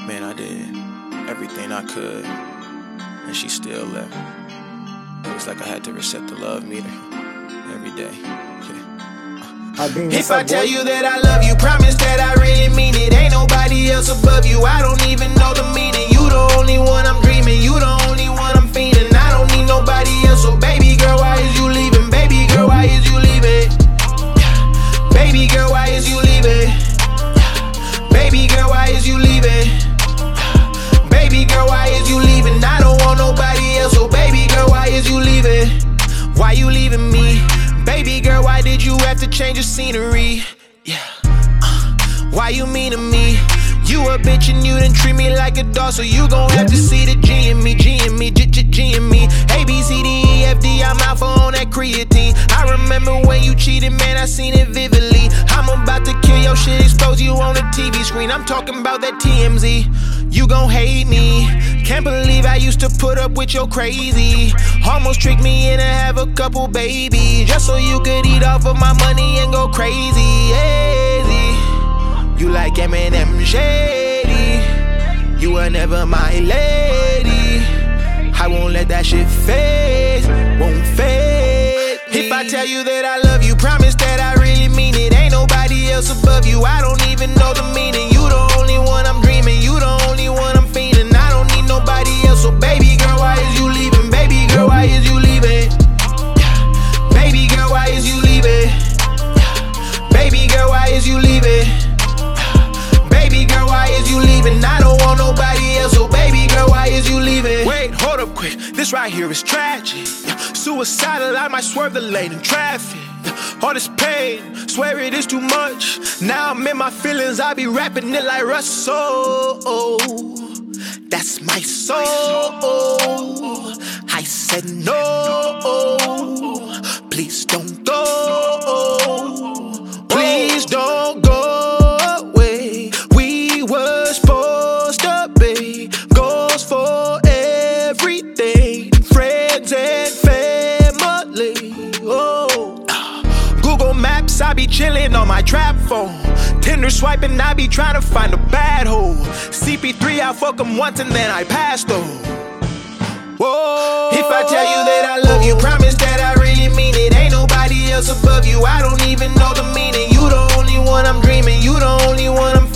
Man, I did everything I could, and she still left. It was like I had to reset the love meter every day. If I tell you that I love you, promise that I really mean it. Ain't nobody else above you, I don't even know the meaning. You the only one I'm dreaming, you the only one I'm fiending. I don't need nobody else, so baby girl, why is you leaving? Baby girl, why is you leaving? Baby girl, why is you leaving? Baby girl, why is you leaving? Baby girl, why is you leaving? I don't want nobody else, so baby girl, why is you leaving? Why you leaving me? Baby girl, why did you have to change the scenery? Yeah. Why you mean to me? You a bitch and you didn't treat me like a dog, so you gon' have to see the G in me, G in me, G in me. A, B, C, D, E, F, D, I'm out for on that creatine. I remember when you cheated, man, I seen it vividly. I'm about to kill your shit, expose you on the TV screen. I'm talking about that TMZ. You gon' hate me. Can't believe I used to put up with your crazy. Almost tricked me into have a couple babies, just so you could eat off of my money and go crazy. You like Eminem shady. You were never my lady. I won't let that shit fade. Won't fade me. If I tell you that I love you, promise that I really mean it. Ain't nobody else above you, I don't even know the meaning. You the only one I'm dreaming, you the only one I'm fiending. I don't need nobody else, so baby girl, why is you leaving? Baby girl, why is you leaving? Baby girl, why is you leaving? Baby girl, why is you leaving? Baby girl, why is you leaving? I don't want nobody else, so baby girl, why is you leaving? Wait, hold up quick, this right here is tragic. Suicidal, I might swerve the lane in traffic. All this pain, swear it is too much. Now I'm in my feelings, I be rapping it like Russell. That's my soul. I said no, please don't go. Please don't go. For everything, friends and family. Google Maps, I be chillin' on my trap phone. Tinder swiping, I be trying to find a bad hole. CP3, I fuck 'em once and then I pass though. Whoa. If I tell you that I love you, promise that I really mean it. Ain't nobody else above you, I don't even know the meaning. You the only one I'm dreaming, you the only one I'm